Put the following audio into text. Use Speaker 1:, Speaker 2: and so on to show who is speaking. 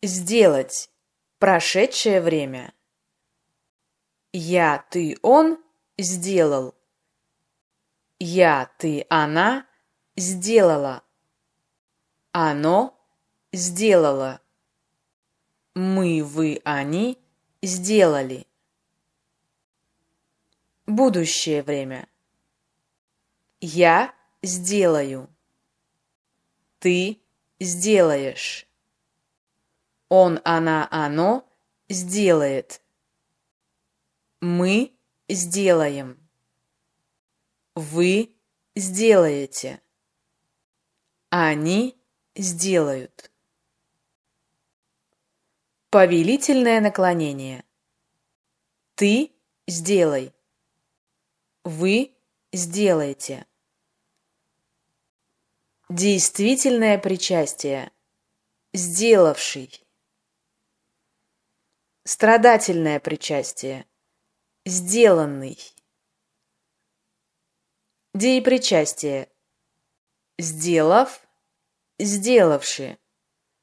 Speaker 1: Сделать. Прошедшее время. Я, ты, он сделал. Я, ты, она сделала. Оно сделало. Мы, вы, они сделали. Будущее время. Я сделаю. Ты сделаешь. Он, она, оно сделает. Мы сделаем. Вы сделаете. Они сделают. Повелительное наклонение. Ты сделай. Вы сделайте. Действительное причастие. Сделавший. Страдательное причастие. Сделанный. Деепричастие. Сделав, сделавши.